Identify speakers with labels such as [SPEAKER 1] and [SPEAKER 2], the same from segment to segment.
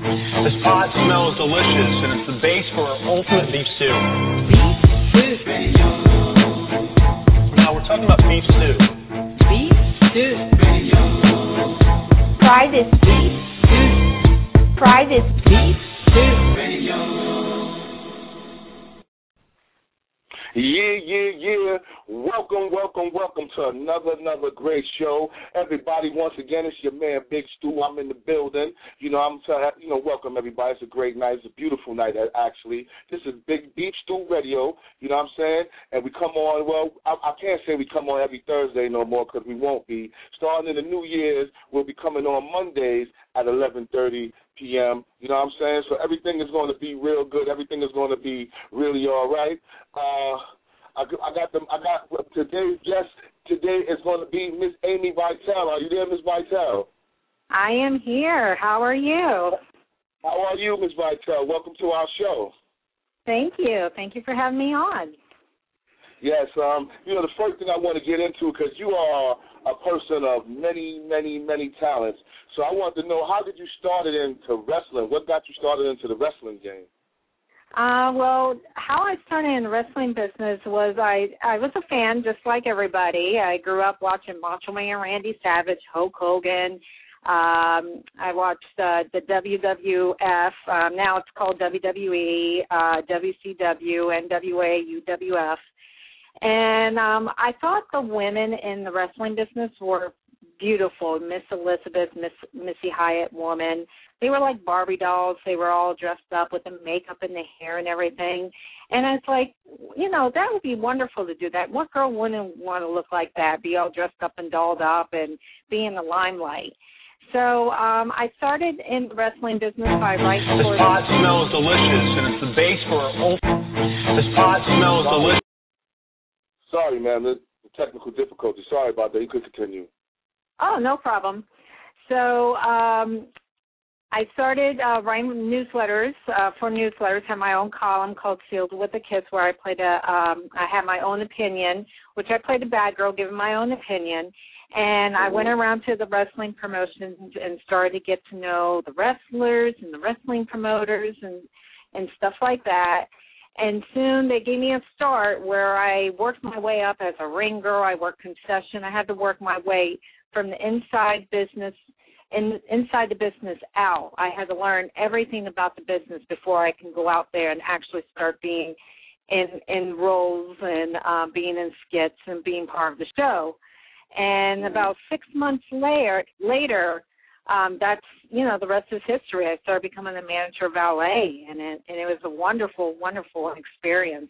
[SPEAKER 1] This pot smells delicious, and it's the base for our ultimate beef stew.
[SPEAKER 2] Beef stew.
[SPEAKER 1] Now we're talking about beef stew.
[SPEAKER 2] Beef stew.
[SPEAKER 3] Try this beef stew. Try this beef stew.
[SPEAKER 4] Yeah. Welcome to another great show. Everybody, once again, it's your man, Big Stu. I'm in the building. Welcome, everybody. It's a great night. It's a beautiful night, actually. This is Big Beef Stew Radio, you know what I'm saying? And we come on, I can't say we come on every Thursday no more because we won't be. Starting in the New Year's, we'll be coming on Mondays at 11:30 p.m., you know what I'm saying? So everything is going to be real good. Everything is going to be really all right. Today's guest today is going to be Miss Amy Vitale. Are you there, Miss Vitale?
[SPEAKER 3] I am here. How are you?
[SPEAKER 4] How are you, Miss Vitale? Welcome to our show.
[SPEAKER 3] Thank you. Thank you for having me on.
[SPEAKER 4] Yes, the first thing I want to get into, because you are a person of many talents, so I want to know, how did you start into wrestling? What got you started into the wrestling game?
[SPEAKER 3] How I started in the wrestling business was I was a fan just like everybody. I grew up watching Macho Man Randy Savage, Hulk Hogan. I watched the WWF. Now it's called WWE, WCW, NWA, UWF. And I thought the women in the wrestling business were beautiful. Miss Elizabeth, Missy Hyatt woman. They were like Barbie dolls. They were all dressed up with the makeup and the hair and everything. And it's like, that would be wonderful to do that. What girl wouldn't want to look like that, be all dressed up and dolled up and be in the limelight? So I started in the wrestling business by writing for...
[SPEAKER 1] This pot smells delicious, and it's the base for our ultimate... This pot smells delicious.
[SPEAKER 4] Sorry, man, the technical difficulty. Sorry about that. You could continue.
[SPEAKER 3] Oh, no problem. So I started writing newsletters for newsletters. Had my own column called Sealed with a Kiss, where I played I had my own opinion, which I played a bad girl, giving my own opinion. And I went around to the wrestling promotions and started to get to know the wrestlers and the wrestling promoters and stuff like that. And soon they gave me a start where I worked my way up as a ring girl. I worked concession. I had to work my way from the inside the business out. I had to learn everything about the business before I can go out there and actually start being in roles and being in skits and being part of the show. And about 6 months later, that's, the rest is history. I started becoming a manager of valet, and it was a wonderful experience.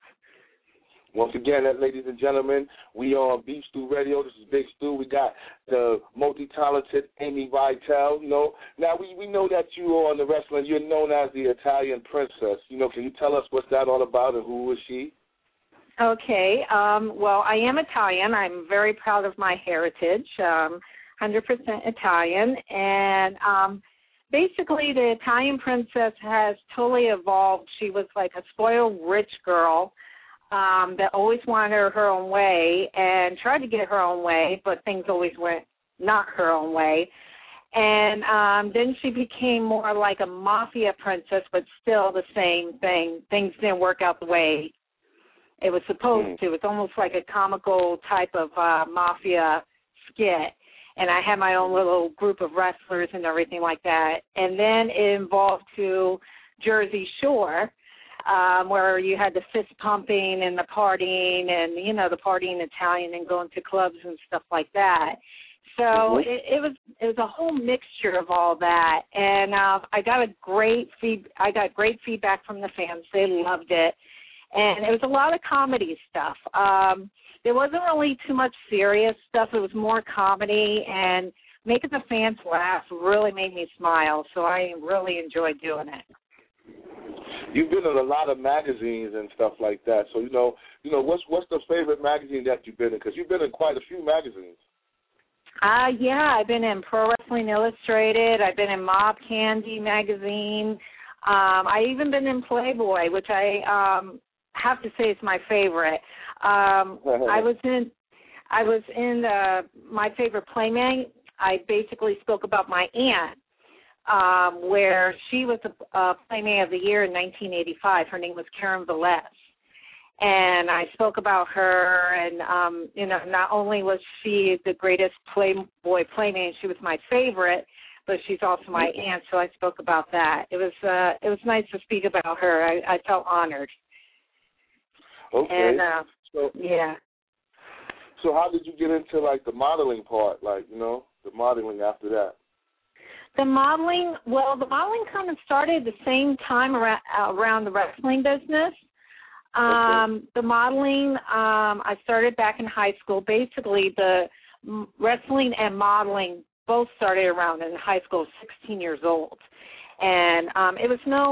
[SPEAKER 4] Once again, ladies and gentlemen, we are on Beef Stew Radio. This is Big Stu. We got the multi-talented Amy Vitale. Now we know that you are on the wrestling. You're known as the Italian Princess. Can you tell us what's that all about and who is she?
[SPEAKER 3] Okay. I am Italian. I'm very proud of my heritage. 100% Italian. And basically the Italian princess has totally evolved. She was like a spoiled rich girl that always wanted her own way and tried to get her own way, but things always went not her own way. And then she became more like a mafia princess, but still the same thing. Things didn't work out the way it was supposed to. It's almost like a comical type of mafia skit. And I had my own little group of wrestlers and everything like that. And then it evolved to Jersey Shore, where you had the fist pumping and the partying and, the partying Italian and going to clubs and stuff like that. So it was a whole mixture of all that. And I got great feedback from the fans. They loved it. And it was a lot of comedy stuff. There wasn't really too much serious stuff. It was more comedy, and making the fans laugh really made me smile. So I really enjoyed doing it.
[SPEAKER 4] You've been in a lot of magazines and stuff like that. So what's the favorite magazine that you've been in? Because you've been in quite a few magazines.
[SPEAKER 3] Yeah, I've been in Pro Wrestling Illustrated. I've been in Mob Candy magazine. I even been in Playboy, which I have to say is my favorite. I was in my favorite Playmate. I basically spoke about my aunt, where she was a Playmate of the Year in 1985. Her name was Karen Velez. And I spoke about her, and, not only was she the greatest Playboy Playmate, she was my favorite, but she's also my aunt, so I spoke about that. It was nice to speak about her. I felt honored.
[SPEAKER 4] Okay.
[SPEAKER 3] And,
[SPEAKER 4] yeah. So how did you get into, like, the modeling part, the modeling after that?
[SPEAKER 3] The modeling kind of started the same time around the wrestling business. The modeling, I started back in high school. Basically, the wrestling and modeling both started around in high school, 16 years old. And it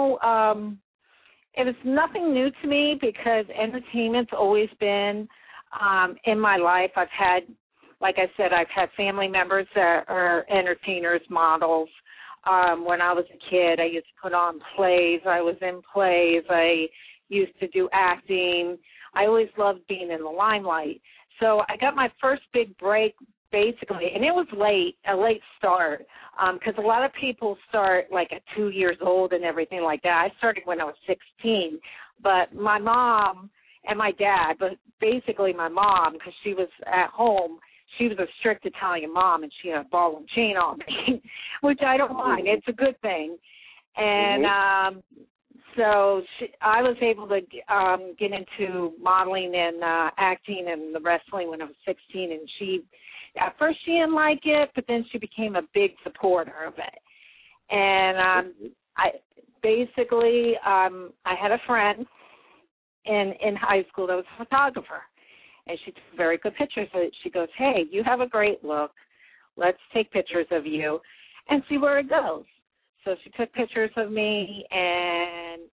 [SPEAKER 3] was nothing new to me because entertainment's always been in my life. I've had family members that are entertainers, models. When I was a kid, I used to put on plays. I was in plays. I used to do acting. I always loved being in the limelight. So I got my first big break, basically, and it was a late start, because a lot of people start like at 2 years old and everything like that. I started when I was 16, but my mom and my dad, but basically my mom, because she was at home, she was a strict Italian mom, and she had a ball and chain on me, which I don't mind. It's a good thing. And so I was able to get into modeling and acting and the wrestling when I was 16, and at first she didn't like it, but then she became a big supporter of it. And I had a friend in high school that was a photographer, and she took very good pictures. So she goes, "Hey, you have a great look. Let's take pictures of you and see where it goes." So she took pictures of me, and,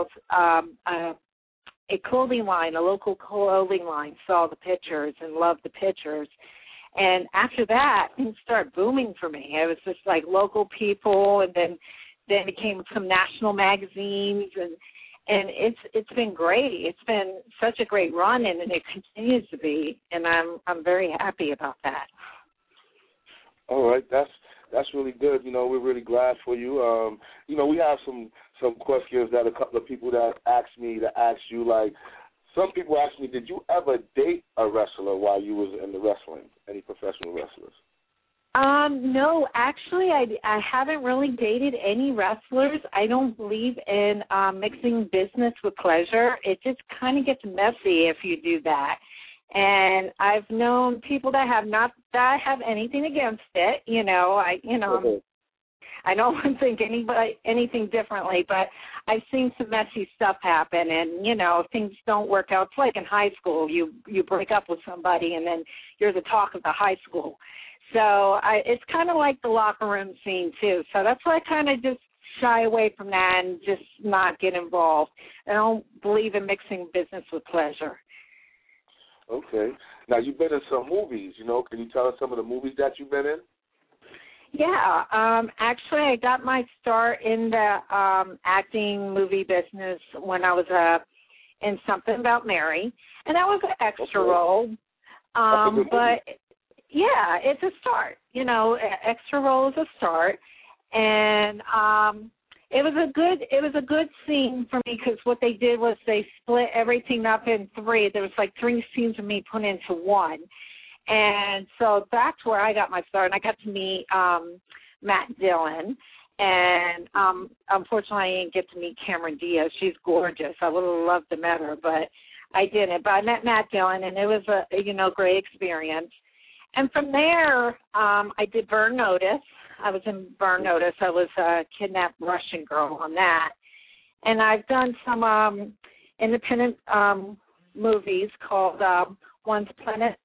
[SPEAKER 3] a clothing line, a local clothing line, saw the pictures and loved the pictures. And after that, things started booming for me. It was just like local people, and then it came some national magazines, and it's been great. It's been such a great run, and it continues to be, and I'm very happy about that.
[SPEAKER 4] All right, that's really good. We're really glad for you. We have some questions that a couple of people that asked me to ask you. Like, some people asked me, did you ever date a wrestler while you was in the wrestling? Any professional wrestlers?
[SPEAKER 3] No, actually, I haven't really dated any wrestlers. I don't believe in mixing business with pleasure. It just kind of gets messy if you do that. And I've known people that have anything against it. I don't think anything differently, but I've seen some messy stuff happen, and things don't work out. It's like in high school, you break up with somebody, and then you're the talk of the high school. So it's kind of like the locker room scene too. So that's why I kind of just shy away from that and just not get involved. I don't believe in mixing business with pleasure.
[SPEAKER 4] Okay. Now, you've been in some movies, Can you tell us some of the movies that you've been in?
[SPEAKER 3] Yeah. Actually, I got my start in the acting movie business when I was in Something About Mary, and that was an extra role. But, yeah, it's a start. Extra role is a start. And it was a good scene for me, because what they did was they split everything up in three. There was like 3 scenes of me put into one. And so that's where I got my start. And I got to meet Matt Dillon. And unfortunately, I didn't get to meet Cameron Diaz. She's gorgeous. I would have loved to meet her, but I didn't. But I met Matt Dillon, and it was a great experience. And from there, I did Burn Notice. I was in Burn Notice. I was a kidnapped Russian girl on that. And I've done some independent movies called one's Planeta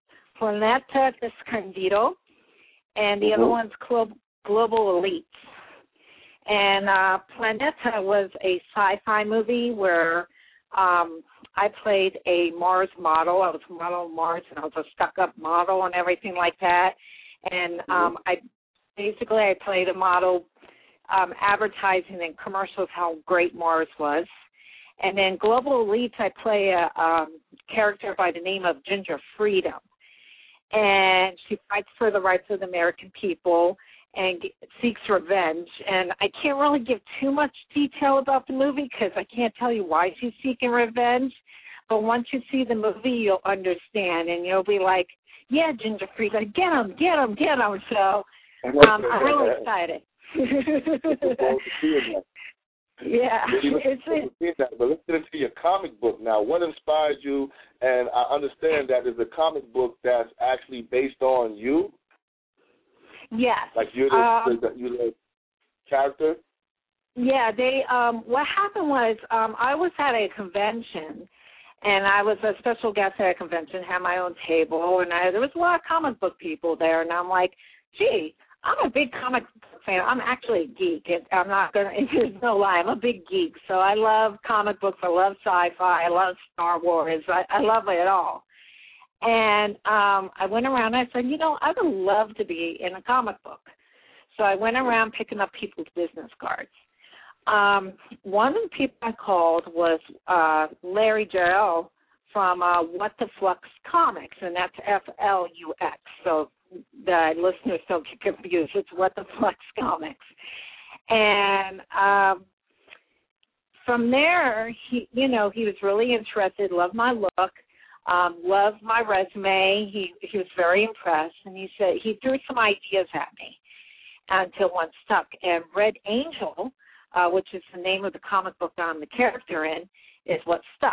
[SPEAKER 3] Escondido, and the other one's Global Elites. And Planeta was a sci-fi movie where I played a Mars model. I was a model on Mars, and I was a stuck-up model and everything like that. And I played a model advertising in commercials how great Mars was. And then Global Elites, I play a character by the name of Ginger Freedom. And she fights for the rights of the American people. and seeks revenge. And I can't really give too much detail about the movie because I can't tell you why she's seeking revenge. But once you see the movie, you'll understand, and you'll be like, yeah, Ginger Frieda, get him. So I'm really excited. Yeah.
[SPEAKER 4] But let's get into your comic book now. What inspired you? And I understand that is a comic book that's actually based on you.
[SPEAKER 3] Yes.
[SPEAKER 4] Like you're the character.
[SPEAKER 3] Yeah. They. What happened was I was at a convention, and I was a special guest at a convention. Had my own table, and there was a lot of comic book people there, and I'm like, gee, I'm a big comic book fan. I'm actually a geek. I'm not going to, there's no lie. I'm a big geek. So I love comic books. I love sci-fi. I love Star Wars. I love it all. And I went around and I said, I would love to be in a comic book. So I went around picking up people's business cards. One of the people I called was Larry Jarrell from What the Flux Comics, and that's FLUX. So the listeners don't get confused. It's What the Flux Comics. And from there, he was really interested, loved my look, loved my resume. He was very impressed, and he said he threw some ideas at me until one stuck. And Red Angel, which is the name of the comic book I'm the character in, is what stuck.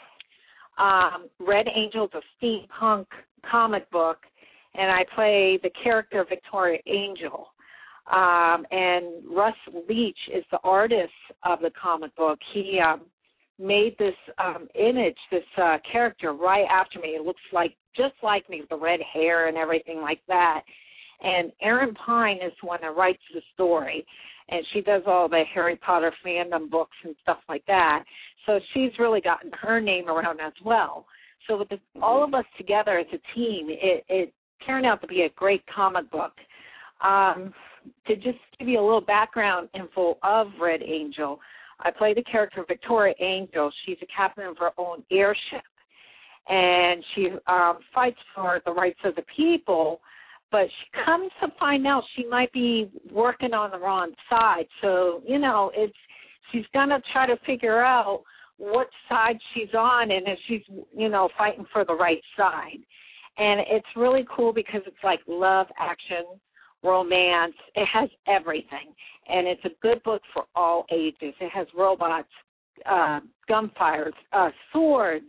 [SPEAKER 3] Red Angel is a steampunk comic book, and I play the character Victoria Angel. And Russ Leach is the artist of the comic book. He made this image, this character right after me. It looks just like me with the red hair and everything like that. And Erin Pine is the one that writes the story, and she does all the Harry Potter fandom books and stuff like that. So she's really gotten her name around as well. So with all of us together as a team, it turned out to be a great comic book. To just give you a little background info of Red Angel, I play the character Victoria Angel. She's a captain of her own airship, and she fights for the rights of the people, but she comes to find out she might be working on the wrong side. So, she's going to try to figure out what side she's on and if she's, fighting for the right side. And it's really cool because it's like love, action, romance. It has everything. And it's a good book for all ages. It has robots, gunfire, swords,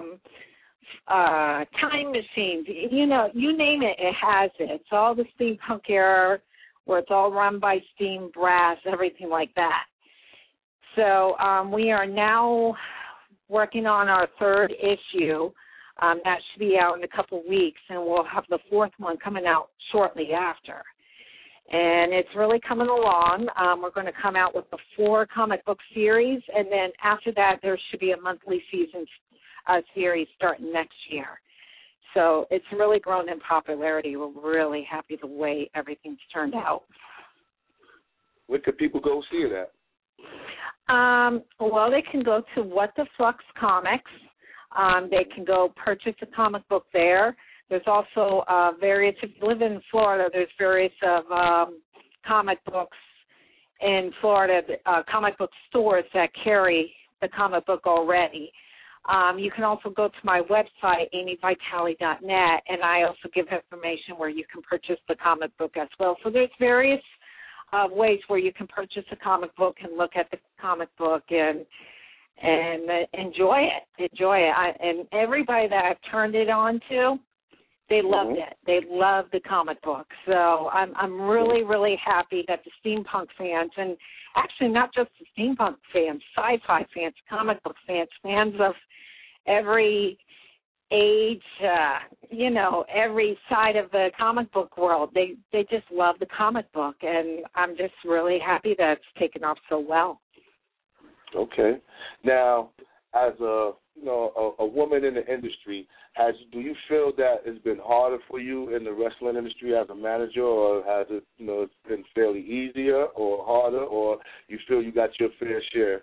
[SPEAKER 3] time machines. You name it, it has it. It's all the steampunk era where it's all run by steam, brass, everything like that. So we are now working on our third issue. That should be out in a couple of weeks, and we'll have the fourth one coming out shortly after. And it's really coming along. We're going to come out with the 4 comic book series, and then after that there should be a monthly season series starting next year. So it's really grown in popularity. We're really happy the way everything's turned out.
[SPEAKER 4] Where could people go see it at?
[SPEAKER 3] Well, they can go to What the Flux Comics. They can go purchase a comic book there. There's also various, if you live in Florida, there's various comic books in Florida, comic book stores that carry the comic book already. You can also go to my website, amyvitale.net, and I also give information where you can purchase the comic book as well. So there's various ways where you can purchase a comic book and look at the comic book and enjoy it. And everybody that I've turned it on to, they loved it. They loved the comic book. So I'm really, really happy that the steampunk fans, and actually not just the steampunk fans, sci-fi fans, comic book fans, fans of every age, every side of the comic book world, they just love the comic book, and I'm just really happy that it's taken off so well.
[SPEAKER 4] Okay. Now, as a woman in the industry, do you feel that it's been harder for you in the wrestling industry as a manager, or has it, it's been fairly easier or harder, or you feel you got your fair share?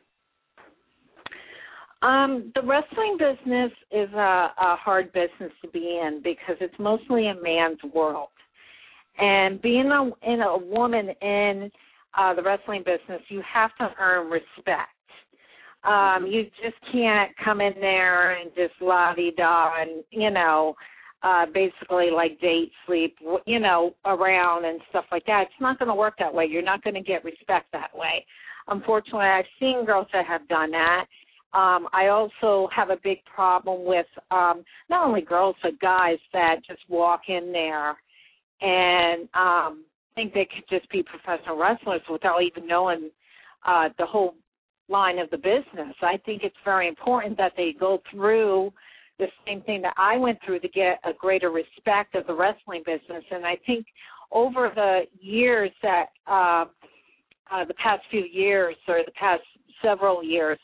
[SPEAKER 3] The wrestling business is a hard business to be in because it's mostly a man's world. And being a woman in the wrestling business, you have to earn respect. You just can't come in there and just la-di-da and, basically like date, sleep, around and stuff like that. It's not going to work that way. You're not going to get respect that way. Unfortunately, I've seen girls that have done that. I also have a big problem with not only girls but guys that just walk in there and think they could just be professional wrestlers without even knowing the whole line of the business. I think it's very important that they go through the same thing that I went through to get a greater respect of the wrestling business. And I think over the years that the past few years or the past several years,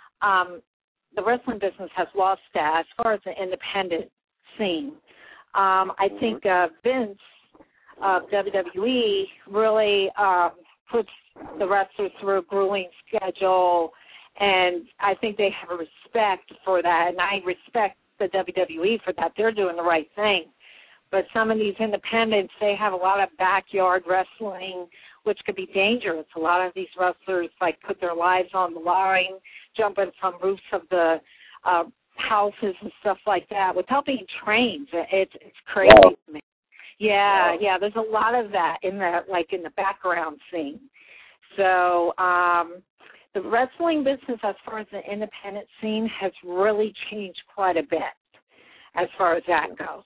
[SPEAKER 3] the wrestling business has lost that as far as the independent scene. I think Vince of WWE really puts the wrestlers through a grueling schedule, and I think they have a respect for that, and I respect the WWE for that. They're doing the right thing. But some of these independents, they have a lot of backyard wrestling, which could be dangerous. A lot of these wrestlers, put their lives on the line, jumping from roofs of the houses and stuff like that without being trained. It's crazy to me. Yeah, there's a lot of that in the background scene. So the wrestling business, as far as the independent scene, has really changed quite a bit as far as that goes.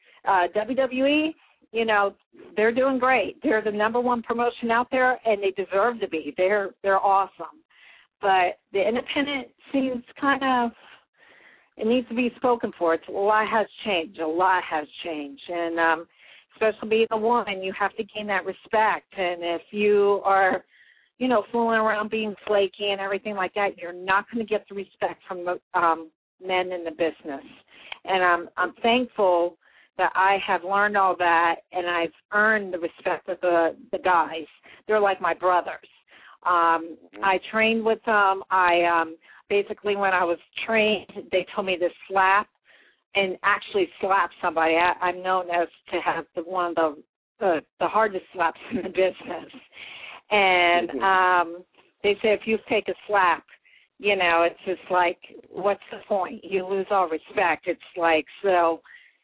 [SPEAKER 3] WWE, they're doing great. They're the number one promotion out there, and they deserve to be. They're awesome. But the independent scene's it needs to be spoken for. A lot has changed. And especially being a woman, you have to gain that respect. And if you are, fooling around being flaky and everything like that, you're not going to get the respect from the men in the business. And I'm thankful that I have learned all that, and I've earned the respect of the guys. They're like my brothers. I trained with them. Basically, when I was trained, they told me to slap and actually slap somebody. I'm known as to have one of the hardest slaps in the business. And they say if you take a slap, it's just like, what's the point? You lose all respect. It's like, so,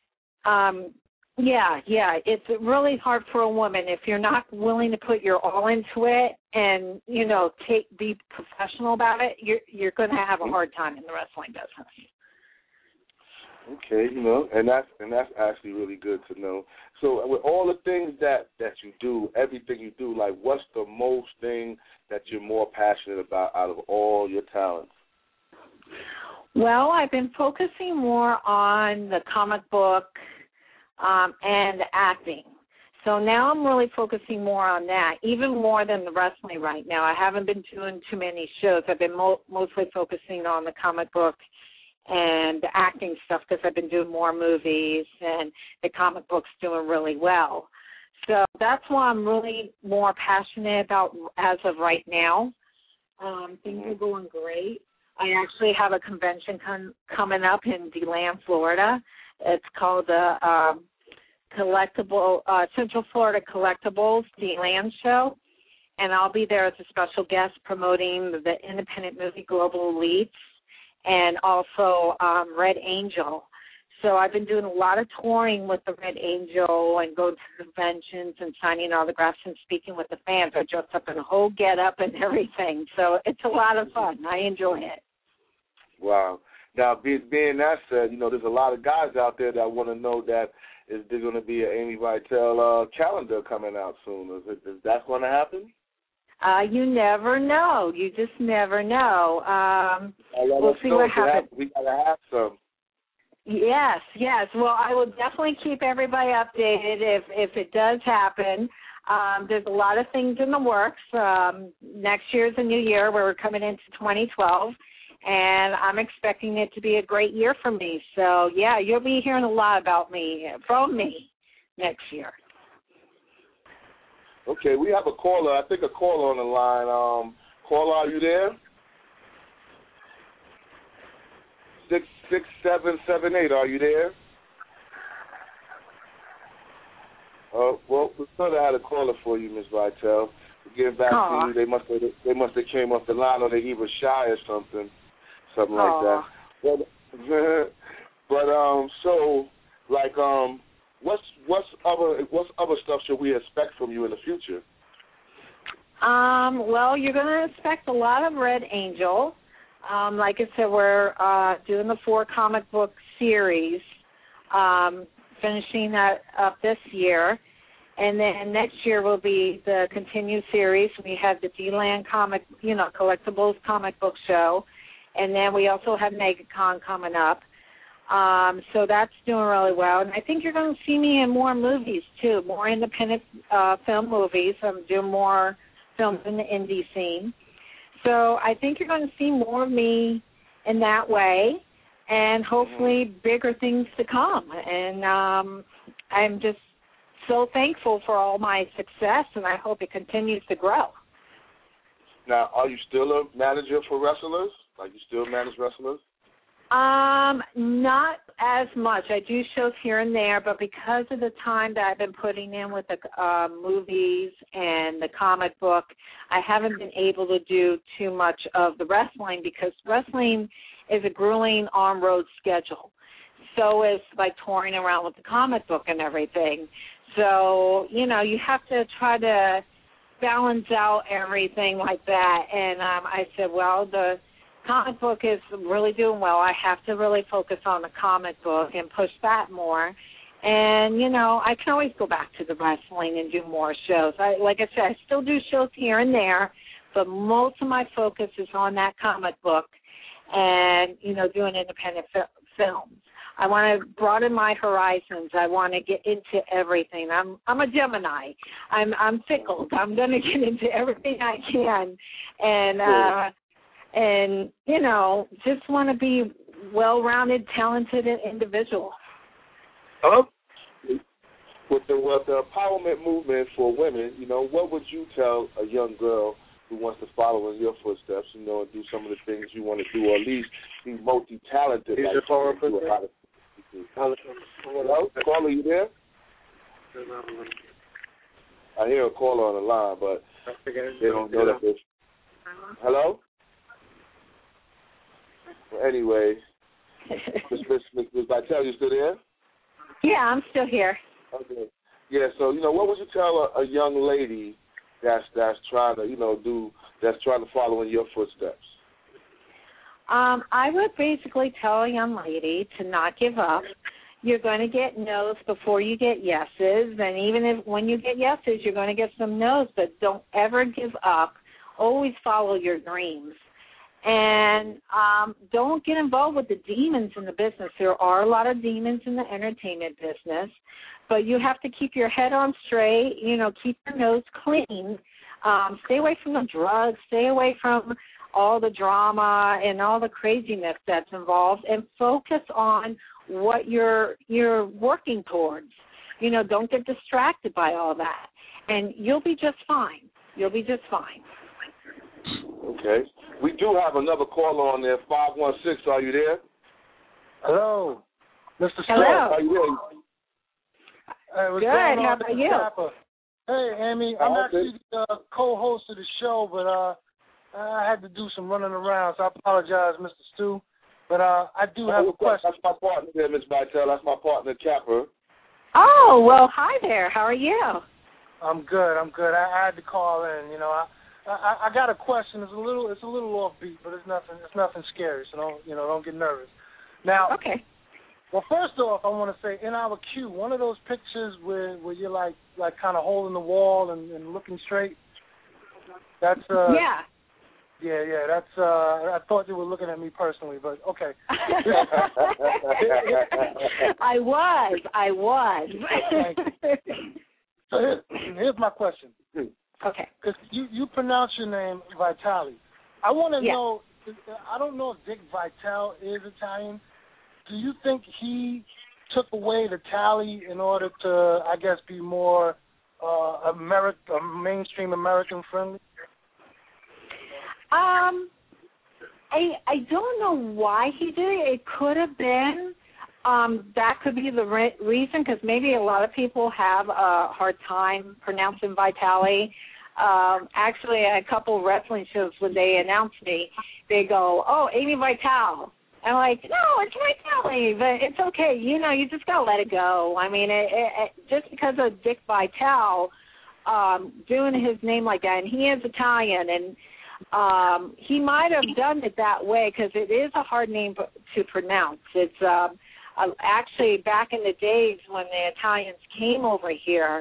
[SPEAKER 3] it's really hard for a woman if you're not willing to put your all into it and, be professional about it, you're going to have a hard time in the wrestling business.
[SPEAKER 4] Okay, and that's actually really good to know. So with all the things that you do, everything you do, what's the most thing that you're more passionate about out of all your talents?
[SPEAKER 3] Well, I've been focusing more on the comic book and acting. So now I'm really focusing more on that, even more than the wrestling right now. I haven't been doing too many shows. I've been mostly focusing on the comic book and the acting stuff because I've been doing more movies and the comic book's doing really well. So that's what I'm really more passionate about as of right now. Things are going great. I actually have a convention coming up in DeLand, Florida. It's called the Central Florida Collectibles DeLand Show, and I'll be there as a special guest promoting the independent movie Global Elites and also Red Angel. So I've been doing a lot of touring with the Red Angel and going to conventions and signing autographs and speaking with the fans. I dress up in a whole get-up and everything. So it's a lot of fun. I enjoy it. Wow.
[SPEAKER 4] Now, being that said, there's a lot of guys out there that want to know that is there going to be an Amy Vitale calendar coming out soon. Is that going to happen?
[SPEAKER 3] You never know. You just never know. We'll see what happens.
[SPEAKER 4] We got to have some.
[SPEAKER 3] Yes. Well, I will definitely keep everybody updated if it does happen. There's a lot of things in the works. Next year's a new year where we're coming into 2012, and I'm expecting it to be a great year for me. So, yeah, you'll be hearing a lot from me next year.
[SPEAKER 4] Okay, we have a caller. I think a caller on the line. Caller, are you there? 66778. Are you there? Well, we thought I had a caller for you, Miss Vitel. Getting back to you, they must have came off the line, or they either shy or something like that. But so like what's other stuff should we expect from you in the future?
[SPEAKER 3] Well, you're going to expect a lot of Red Angel. Like I said, we're doing the 4 comic book series, finishing that up this year. And then next year will be the continued series. We have the D-Land collectibles comic book show. And then we also have MegaCon coming up. So that's doing really well. And I think you're going to see me in more movies, too, more independent film movies. I'm doing more films in the indie scene. So I think you're going to see more of me in that way, and hopefully bigger things to come. And I'm just so thankful for all my success, and I hope it continues to grow.
[SPEAKER 4] Now, are you still a manager for wrestlers? Like, you still manage wrestlers?
[SPEAKER 3] Not as much. I do shows here and there, but because of the time that I've been putting in with the movies and the comic book, I haven't been able to do too much of the wrestling, because wrestling is a grueling on-road schedule. So is like touring around with the comic book and everything. So, you have to try to balance out everything like that. And I said, well, the comic book is really doing well. I have to really focus on the comic book and push that more. And, I can always go back to the wrestling and do more shows. Like I said, I still do shows here and there, but most of my focus is on that comic book and, doing independent films. I want to broaden my horizons. I want to get into everything. I'm a Gemini. I'm fickle. I'm going to get into everything I can. And just want to be well-rounded, talented individual.
[SPEAKER 4] With the empowerment movement for women, what would you tell a young girl who wants to follow in your footsteps, and do some of the things you want to do, or at least be multi-talented? Hello? Caller, you there? I hear a caller on the line, but they don't know that there's... Hello? Well, anyway, Ms. Vitel, you still there?
[SPEAKER 3] Yeah, I'm still here.
[SPEAKER 4] Okay. Yeah, so, what would you tell a young lady that's trying to, that's trying to follow in your footsteps?
[SPEAKER 3] I would basically tell a young lady to not give up. You're going to get no's before you get yeses, and even when you get yeses, you're going to get some no's, but don't ever give up. Always follow your dreams. And don't get involved with the demons in the business. There are a lot of demons in the entertainment business, but you have to keep your head on straight, keep your nose clean. Stay away from the drugs. Stay away from all the drama and all the craziness that's involved, and focus on what you're working towards. Don't get distracted by all that, and you'll be just fine. You'll be just fine.
[SPEAKER 4] Okay. We do have another caller on there, 516. Are you there?
[SPEAKER 5] Hello, Mr.
[SPEAKER 3] Hello.
[SPEAKER 4] Are you
[SPEAKER 5] there?
[SPEAKER 3] Good. How about you?
[SPEAKER 5] Hey, Amy. I'm actually the co-host of the show, but I had to do some running around, so I apologize, Mr. Stu. But I do have a question.
[SPEAKER 4] That's my partner there, Ms. Vitel. That's my partner, Capper.
[SPEAKER 3] Oh, well, hi there. How are you?
[SPEAKER 5] I'm good. I had to call in. I got a question. It's a little offbeat, but it's nothing scary. So don't get nervous. Now,
[SPEAKER 3] okay.
[SPEAKER 5] Well, first off, I want to say in our queue, one of those pictures where you're like kind of holding the wall and looking straight. That's
[SPEAKER 3] yeah.
[SPEAKER 5] Yeah. That's I thought you were looking at me personally, but okay.
[SPEAKER 3] I was.
[SPEAKER 5] So here's my question.
[SPEAKER 3] Okay.
[SPEAKER 5] Because you pronounce your name Vitali. I want to know. I don't know if Dick Vitale is Italian. Do you think he took away the tally in order to, I guess, be more mainstream American friendly?
[SPEAKER 3] I don't know why he did it. It could have been. that could be the reason, because maybe a lot of people have a hard time pronouncing Vitale. Actually, at a couple wrestling shows, when they announce me, they go, "Oh, Amy Vitale." I'm like, "No, it's Vitale," but it's okay. You know, you just got to let it go. I mean, just because of Dick Vitale doing his name like that, and he is Italian, and he might have done it that way because it is a hard name to pronounce. It's actually back in the days when the Italians came over here,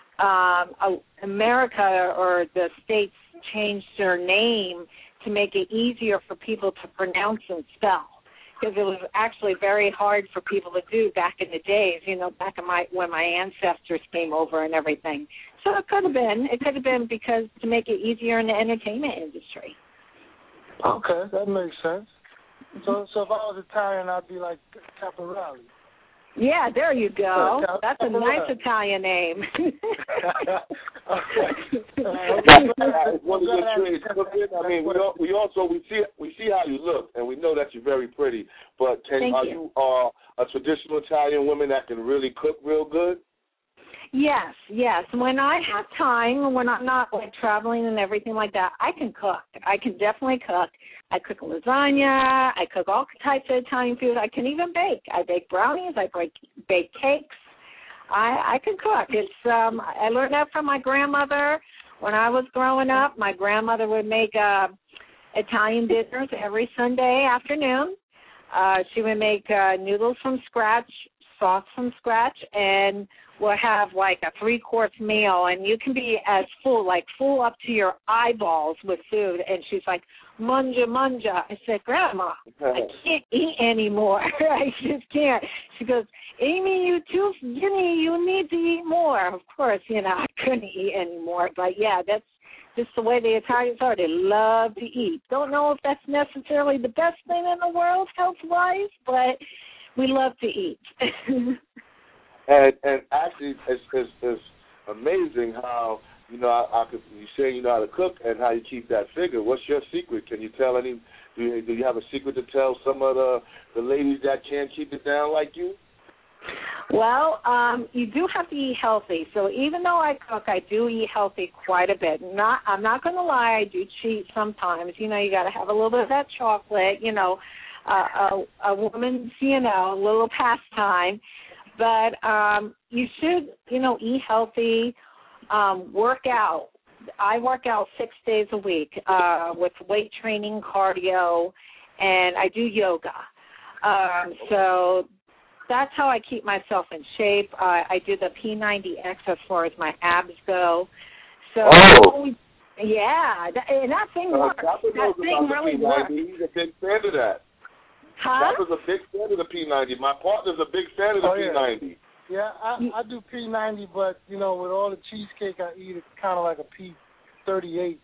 [SPEAKER 3] America or the states changed their name to make it easier for people to pronounce and spell, because it was actually very hard for people to do back in the days, you know, back in when my ancestors came over and everything. So it could have been because to make it easier in the entertainment industry.
[SPEAKER 5] Okay, that makes sense. So if I was Italian, I'd be like Caporale.
[SPEAKER 3] Yeah, there you go. That's a nice Italian name.
[SPEAKER 4] I mean, we see how you look, and we know that you're very pretty. But are you a traditional Italian woman that can really cook real good?
[SPEAKER 3] Yes. When I have time, when I'm not like traveling and everything like that, I can cook. I can definitely cook. I cook lasagna. I cook all types of Italian food. I can even bake. I bake brownies. I bake cakes. I can cook. It's I learned that from my grandmother when I was growing up. My grandmother would make Italian dinners every Sunday afternoon. She would make noodles from scratch, sauce from scratch, and we'll have like a 3-course meal, and you can be as full up to your eyeballs with food. And she's like, "Manja, manja." I said, "Grandma, I can't eat anymore. I just can't." She goes, "Amy, you too skinny. You need to eat more." Of course, you know, I couldn't eat anymore. But, yeah, that's just the way the Italians are. They love to eat. Don't know if that's necessarily the best thing in the world health-wise, but we love to eat.
[SPEAKER 4] And actually, it's amazing how, you know, you say you know how to cook and how you keep that figure. What's your secret? Can you tell any? Do you have a secret to tell some of the ladies that can't keep it down like you?
[SPEAKER 3] Well, you do have to eat healthy. So even though I cook, I do eat healthy quite a bit. I'm not going to lie, I do cheat sometimes. You know, you got to have a little bit of that chocolate. You know, a woman's, you know, a little pastime. But you should, you know, eat healthy, work out. I work out 6 days a week with weight training, cardio, and I do yoga. So that's how I keep myself in shape. I do the P90X as far as my abs go. So, yeah, and that thing works. That thing really works.
[SPEAKER 4] He's a big fan of that.
[SPEAKER 3] Huh?
[SPEAKER 4] I was a big fan of the P90. My partner's a big fan of the P90.
[SPEAKER 5] Yeah, I do P90, but, you know, with all the cheesecake I eat, it's kind of like a P38.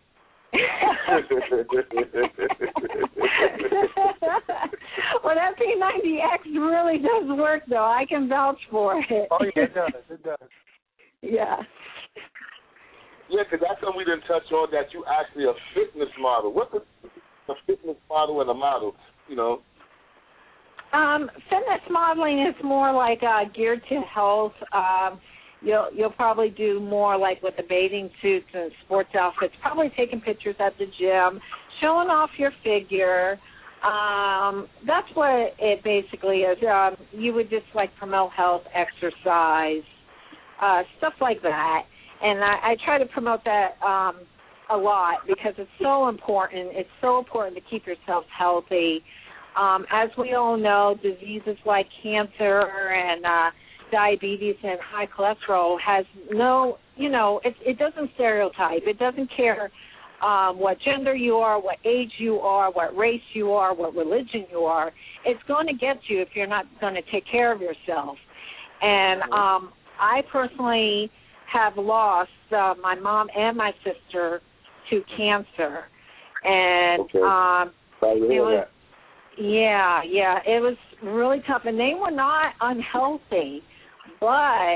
[SPEAKER 3] Well, that P90X really does work, though. I can vouch for it.
[SPEAKER 5] Oh, yeah, it does. It does.
[SPEAKER 3] Yeah.
[SPEAKER 4] Yeah, because that's something we didn't touch on, that you actually a fitness model. What's a fitness model and a model, you know?
[SPEAKER 3] Fitness modeling is more like geared to health. You'll probably do more like with the bathing suits and sports outfits, probably taking pictures at the gym, showing off your figure. That's what it basically is. You would just like promote health, exercise, stuff like that. And I try to promote that a lot because it's so important. It's so important to keep yourself healthy. As we all know, diseases like cancer and diabetes and high cholesterol has no, you know, it doesn't stereotype. It doesn't care what gender you are, what age you are, what race you are, what religion you are. It's going to get you if you're not going to take care of yourself. And I personally have lost my mom and my sister to cancer. And it was... Yeah, it was really tough, and they were not unhealthy, but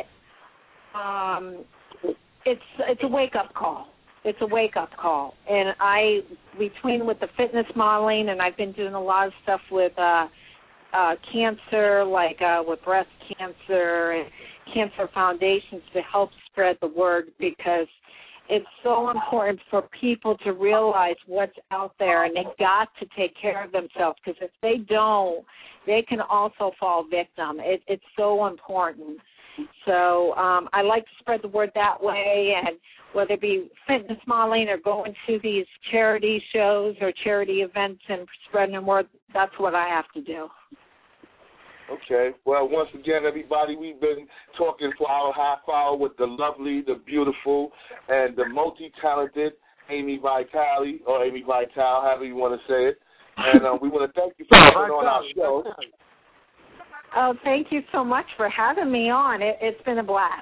[SPEAKER 3] it's a wake-up call. It's a wake-up call, and with the fitness modeling, and I've been doing a lot of stuff with cancer, like with breast cancer and cancer foundations, to help spread the word, because it's so important for people to realize what's out there, and they got to take care of themselves, because if they don't, they can also fall victim. It's so important. So I like to spread the word that way, and whether it be fitness modeling or going to these charity shows or charity events and spreading the word, that's what I have to do.
[SPEAKER 4] Okay. Well, once again, everybody, we've been talking for our half hour with the lovely, the beautiful, and the multi-talented Amy Vitale, or Amy Vital, however you want to say it. And we want to thank you for coming on our show.
[SPEAKER 3] Oh, thank you so much for having me on. It's been a blast.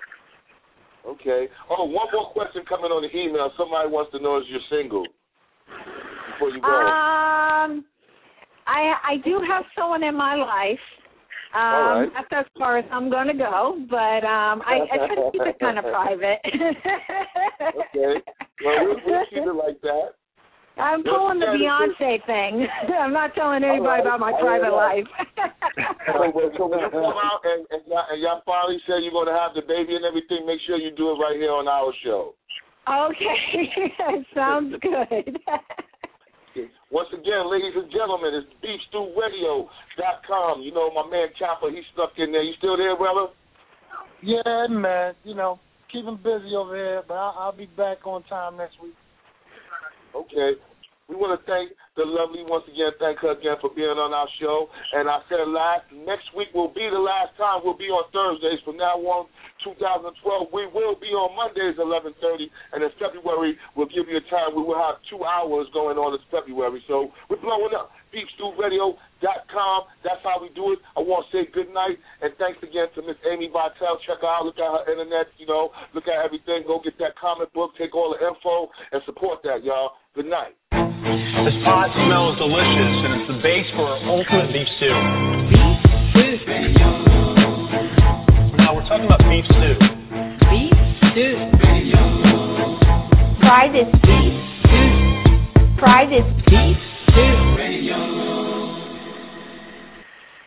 [SPEAKER 4] Okay. Oh, one more question coming on the email. Somebody wants to know if you're single before you go.
[SPEAKER 3] I do have someone in my life.
[SPEAKER 4] All right.
[SPEAKER 3] That's as far as I'm going to go, but I try to keep it kind of private.
[SPEAKER 4] Okay. Well, we'll keep it like that.
[SPEAKER 3] I'm pulling the Beyonce thing. I'm not telling anybody about my private life.
[SPEAKER 4] So when you come out and y'all finally say you're going to have the baby and everything, make sure you do it right here on our show.
[SPEAKER 3] Okay. Sounds good.
[SPEAKER 4] Once again, ladies and gentlemen, it's BeefStewRadio.com. You know, my man Chopper, he's stuck in there. You still there, brother?
[SPEAKER 5] Yeah, man. You know, keep him busy over here, but I'll be back on time next week.
[SPEAKER 4] Okay. We want to thank the lovely, once again, thank her again for being on our show. And I said next week will be the last time. We'll be on Thursdays. From now on, 2012, we will be on Mondays, 11:30. And in February, we'll give you a time. We will have 2 hours going on this February. So we're blowing up. BeefStewRadio.com. That's how we do it. I want to say good night. And thanks again to Miss Amy Vital. Check her out. Look at her internet, look at everything. Go get that comic book. Take all the info and support that, y'all. Good night.
[SPEAKER 1] This pot smells delicious, and it's the base for ultimate beef stew.
[SPEAKER 2] Beef stew.
[SPEAKER 1] Now we're talking about beef stew.
[SPEAKER 2] Beef stew. Try this beef stew. Try this beef stew.